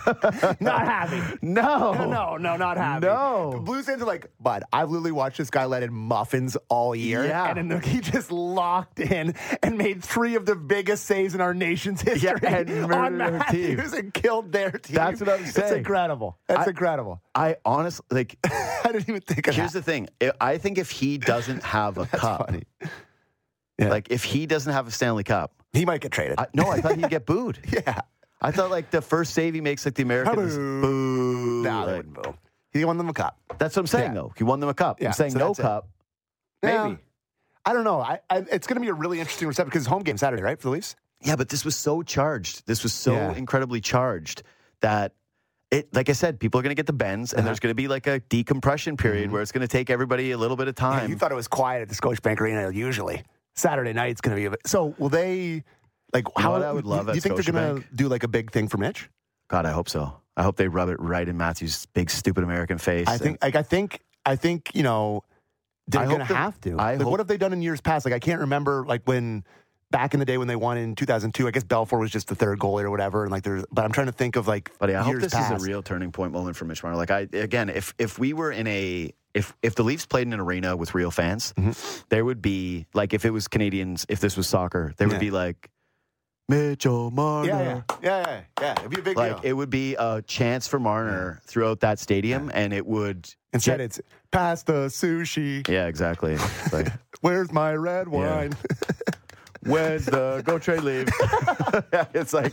Not happy.
No,
not happy.
No.
The Blues fans are like, bud, I've literally watched this guy let in muffins all year.
Yeah.
And he just locked in and made 3 of the biggest saves in our nation's history on Matthews and killed their team.
That's what I'm saying.
It's incredible. Incredible.
I honestly, like,
I didn't even think of
here's the thing. I think if he doesn't have a cup,
funny. Yeah.
like, if he doesn't have a Stanley Cup,
he might get traded.
I thought he'd get booed.
Yeah.
I thought, like, the first save he makes, like, the Americans, boo.
No, they wouldn't boo. He won them a cup.
That's what I'm saying, though. He won them a cup.
Yeah,
I'm saying
so
no
that's
cup.
Maybe. I don't know. It's going to be a really interesting reception because it's home game Saturday, right, for the Leafs?
Yeah, but this was so charged. This was so incredibly charged that like I said, people are going to get the bends, and there's going to be like a decompression period where it's going to take everybody a little bit of time.
Yeah, you thought it was quiet at the Scotiabank Arena usually. Saturday night's going to be a bit. So will they, like, how
what I would love
do you think they're going to do like a big thing for Mitch?
God, I hope so. I hope they rub it right in Matthews' big, stupid American face.
I think, they're going to have to. What have they done in years past? Like, I can't remember, like, when back in the day when they won in 2002. I guess Belfour was just the third goalie or whatever. And but I'm trying to think of like.
But I hope
years
this
past.
is a real turning point moment for Mitch Marner. Like if we were in if the Leafs played in an arena with real fans, there would be like if it was Canadians, if this was soccer, there would be like Mitchell Marner.
Yeah. It'd be a big
deal. It would be a chance for Marner throughout that stadium, and it would.
Instead, it's pass the sushi.
Yeah, exactly. It's like,
where's my red wine?
When's the go trade leave? It's like,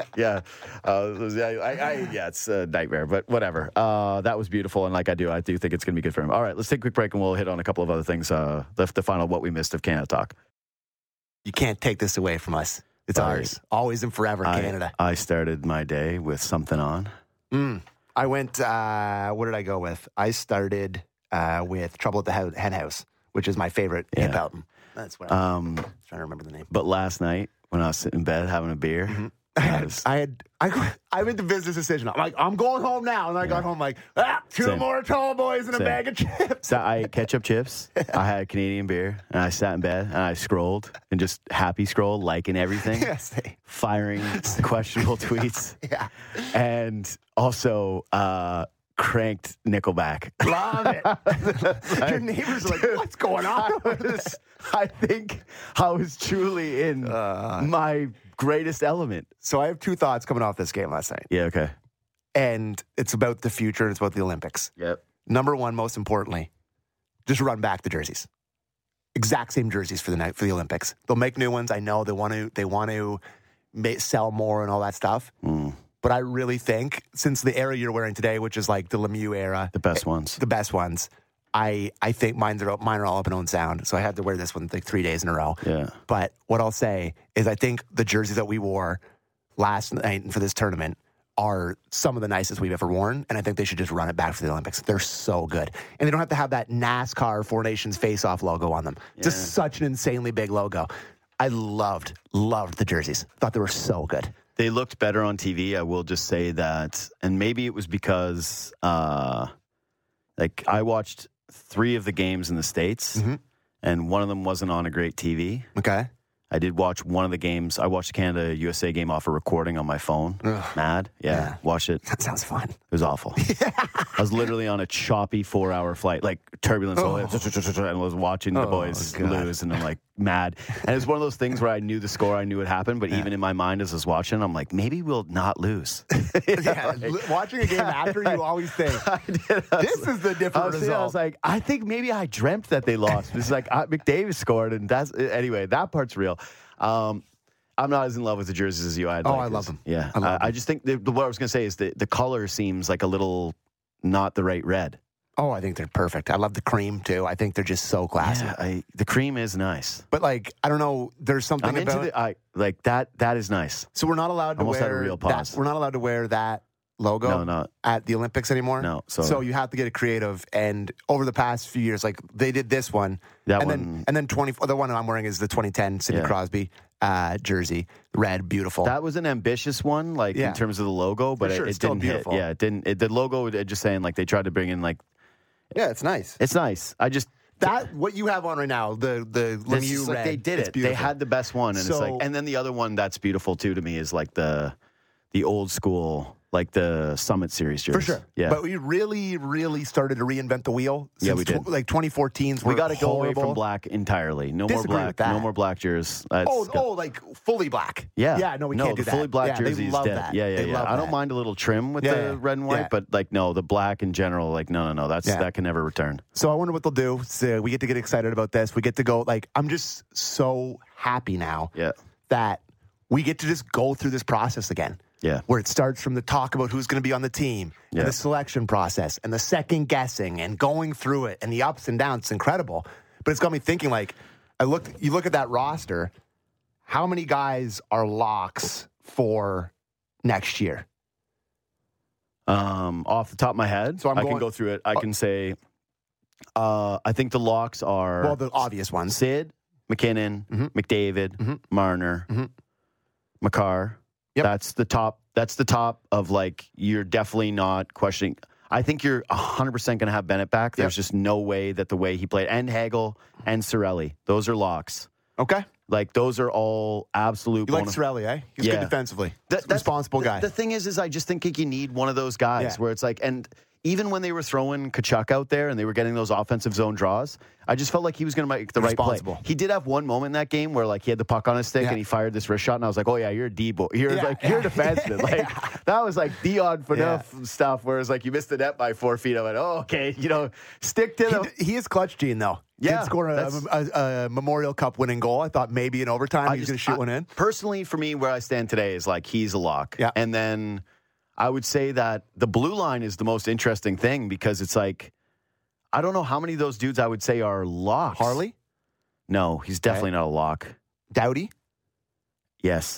it's a nightmare, but whatever. That was beautiful, and like I do think it's going to be good for him. All right, let's take a quick break, and we'll hit on a couple of other things. The final what we missed of Canada Talk.
You can't take this away from us. It's ours, always and forever, Canada.
I started my day with something on.
I went. What did I go with? I started with "Trouble at the Hen House," which is my favorite hip album. That's what I'm trying to remember the name.
But last night, when I was sitting in bed having a beer,
I made the business decision. I'm like, I'm going home now. And I got home like, two more tall boys and a bag of chips.
So I ate ketchup chips. I had a Canadian beer, and I sat in bed and I scrolled and just happy scroll, liking everything, firing questionable tweets, and also cranked Nickelback.
Love it. Your neighbors are like, what's going on?
I think I was truly in my greatest element.
So I have 2 thoughts coming off this game last night.
Yeah, okay.
And it's about the future and it's about the Olympics.
Yep.
Number 1, most importantly, just run back the jerseys. Exact same jerseys for the Olympics. They'll make new ones. I know they want to sell more and all that stuff. But I really think, since the era you're wearing today, which is like the Lemieux era.
The best ones.
I think mine are all up in own sound. So I had to wear this one like 3 days in a row.
Yeah.
But what I'll say is I think the jerseys that we wore last night for this tournament are some of the nicest we've ever worn, and I think they should just run it back for the Olympics. They're so good. And they don't have to have that NASCAR Four Nations face-off logo on them. Yeah. Just such an insanely big logo. I loved the jerseys. Thought they were so good.
They looked better on TV, I will just say that. And maybe it was because, I watched 3 of the games in the States, and one of them wasn't on a great TV.
Okay.
I did watch one of the games. I watched the Canada-USA game off a recording on my phone. Ugh. Mad. Yeah. Watched it.
That sounds fun.
It was awful. Yeah. I was literally on a choppy 4-hour flight, like turbulence, and was watching the boys lose, and I'm like, mad. And it was one of those things where I knew the score, I knew what happened, but even in my mind as I was watching, I'm like, maybe we'll not lose.
Watching a game after, you always think, this is the different result.
I was like, I think maybe I dreamt that they lost. It's like McDavid scored, and anyway, that part's real. I'm not as in love with the jerseys as you. I
love them.
Yeah.
I
just think what I was going to say is the color seems like a little not the right red.
Oh, I think they're perfect. I love the cream, too. I think they're just so classy.
Yeah, the cream is nice.
But, I don't know, there's something
about that is nice.
So we're not allowed to
almost
wear
had a real pause.
We're not allowed to wear that logo at the Olympics anymore?
No.
So you have to get it creative. And over the past few years, they did this one. The one I'm wearing is the 2010 Sidney Crosby jersey. Red, beautiful.
That was an ambitious one, in terms of the logo, but it didn't
beautiful.
hit. Yeah, it didn't. The logo, just saying, they tried to bring in,
yeah, it's nice.
It's nice. I just...
what you have on right now, the Lemieux red.
They did it. Beautiful. They had the best one. And and then the other one that's beautiful, too, to me, is the old school... the Summit Series jersey.
For sure.
Yeah.
But we really, really started to reinvent the wheel.
Yeah, we did.
2014's
we got to go away from black entirely. No more black. No more black jerseys.
Fully black.
Yeah.
Yeah, no, we can't do that.
The fully black jersey is dead.
That.
Yeah. I don't mind a little trim with the red and white, but the black in general, no. That can never return.
So I wonder what they'll do. So we get to get excited about this. We get to go, I'm just so happy now that we get to just go through this process again.
Yeah.
Where it starts from the talk about who's going to be on the team and the selection process and the second guessing and going through it and the ups and downs. It's incredible. But it's got me thinking, you look at that roster, how many guys are locks for next year?
Off the top of my head, I can go through it. I can say, I think the locks are...
the obvious ones.
Sid, McKinnon, McDavid, Marner, Makar. Yep. That's the top of you're definitely not questioning. I think you're 100% going to have Bennett back. There's just no way that the way he played, and Hagel and Cirelli, those are locks.
Okay.
Those are all absolute.
You like Cirelli, eh? He's good defensively. That's responsible guy.
The thing is I just think you need one of those guys where it's and even when they were throwing Tkachuk out there and they were getting those offensive zone draws, I just felt like he was going to make the right play. He did have one moment in that game where he had the puck on his stick and he fired this wrist shot, and I was like, oh yeah, you're a D-boy. You're you're a defenseman. That was Dion Phaneuf stuff, whereas you missed the net by 4 feet. I went, oh, okay, stick to them.
He is clutch gene, though.
Yeah,
did score a Memorial Cup winning goal. I thought maybe in overtime he's going to shoot one in.
Personally, for me, where I stand today is he's a lock. Yeah. And then I would say that the blue line is the most interesting thing because it's I don't know how many of those dudes I would say are locks.
Harley?
No, he's definitely not a lock.
Doughty?
Yes.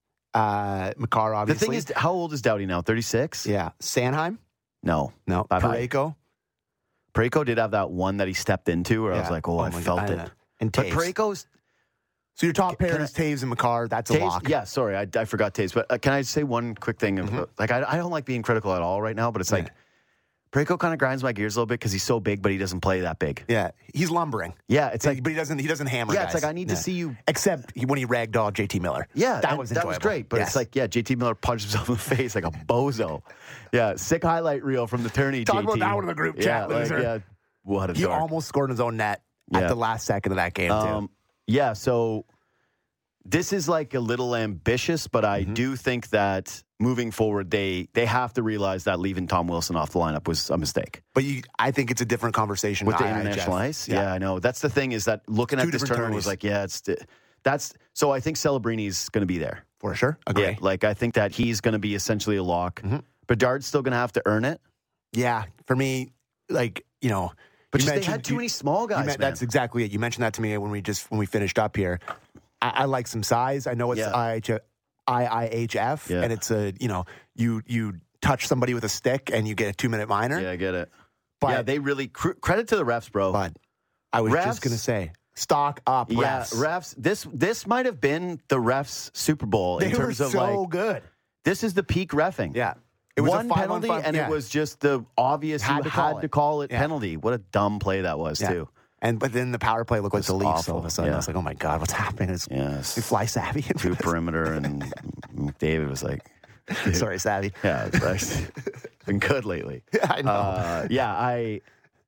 Makar, obviously.
The thing is, how old is Doughty now? 36?
Yeah. Sanheim?
No.
Parayko?
Parayko did have that one that he stepped into where I was I felt it.
And
but Parayko's...
So your top pair is Taves and Makar. That's a lock.
Yeah, sorry, I forgot Taves. But can I say one quick thing? I don't like being critical at all right now, but it's Parayko kind of grinds my gears a little bit because he's so big, but he doesn't play that big.
Yeah, he's lumbering.
Yeah, it's
but he doesn't hammer.
Yeah,
guys.
It's I need to see you.
Except when he ragdolled JT Miller.
Yeah,
that was enjoyable.
That was great. But it's JT Miller punched himself in the face like a bozo. Yeah, sick highlight reel from the tourney.
Talk
JT.
about that one in the group chat, loser.
What a
He almost scored in his own net at the last second of that game too.
Yeah, so. This is a little ambitious, but I do think that moving forward, they have to realize that leaving Tom Wilson off the lineup was a mistake.
But I think it's a different conversation
with the international ice. Yeah, I know. That's the thing is that looking at this tournament was so I think Celebrini's going to be there
for sure. Agree.
Yeah, I think that he's going to be essentially a lock. Bedard's still going to have to earn it.
Yeah, for me,
But they had too many small guys. Man.
That's exactly it. You mentioned that to me when we finished up here. I like some size. I know it's IIHF, and it's you touch somebody with a stick and you get a 2-minute minor.
Yeah, I get it.
But,
yeah, they really credit to the refs, bro.
But I was just going to say, stock up, refs.
Yeah, refs. This might have been the refs' Super Bowl in terms of
so good.
This is the peak reffing.
Yeah. It was
one penalty, and it was just the obvious you had to call it penalty. What a dumb play that was, too.
But then the power play looked like the Leafs all of a sudden. I was like, oh my God, what's happening?
Yes.
We fly Savvy into
this. Perimeter, and McDavid was like,
sorry, Savvy.
Yeah, it's been good lately.
I know.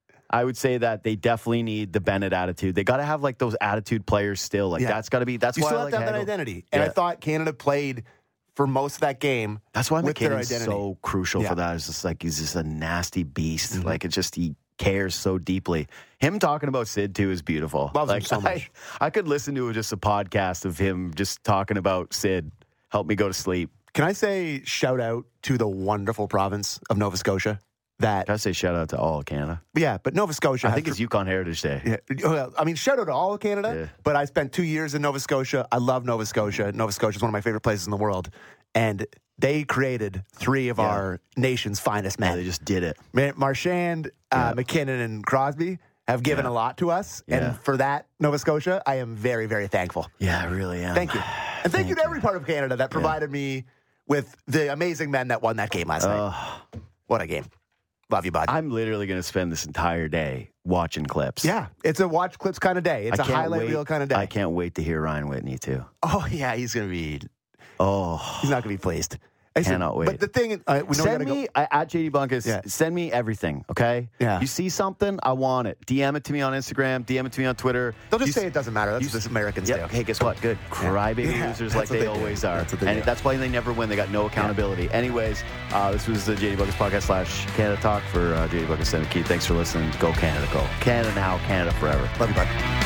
I would say that they definitely need the Bennett attitude. They got to have like those attitude players still. Like that's got to be. That's
you
why
still
I
have to have that identity. And I thought Canada played for most of that game.
That's why McKinnon's so crucial for that. It's just like he's just a nasty beast. Mm-hmm. Like it's just he cares so deeply. Him talking about Sid too is beautiful.
Loves
like
him so much.
I could listen to just a podcast of him just talking about Sid. Help me go to sleep.
Can I say shout out to the wonderful province of Nova Scotia? Can
I say shout out to all of Canada?
Yeah, but Nova Scotia.
I think it's Yukon Heritage Day.
Yeah, well, I mean, shout out to all of Canada. But I spent 2 years in Nova Scotia. I love Nova Scotia. Nova Scotia is one of my favorite places in the world, and they created 3 of our nation's finest men.
Yeah, they just did it.
Marchand, McKinnon, and Crosby have given a lot to us, and for that, Nova Scotia, I am very, very thankful.
Yeah, I really am.
Thank you, and thank you to every part of Canada that provided me with the amazing men that won that game last night. What a game. Love you, bud.
I'm literally going to spend this entire day watching clips.
Yeah, it's a watch clips kind of day. It's a highlight reel kind of day.
I can't wait to hear Ryan Whitney, too.
Oh, yeah, he's going to be... he's not going to be pleased.
Cannot wait.
But the thing...
send me, at JD Bunkus, send me everything, okay?
Yeah.
You see something, I want it. DM it to me on Instagram, DM it to me on Twitter.
They'll just say it doesn't matter. That's what Americans do.
Hey, guess what? Good. Crybaby losers like they always are. And that's why they never win. They got no accountability. Anyways, this was the JD Bunkus podcast / Canada Talk for JD Bunkus and Keith. Thanks for listening. Go Canada, go. Canada now, Canada forever.
Love you, bud.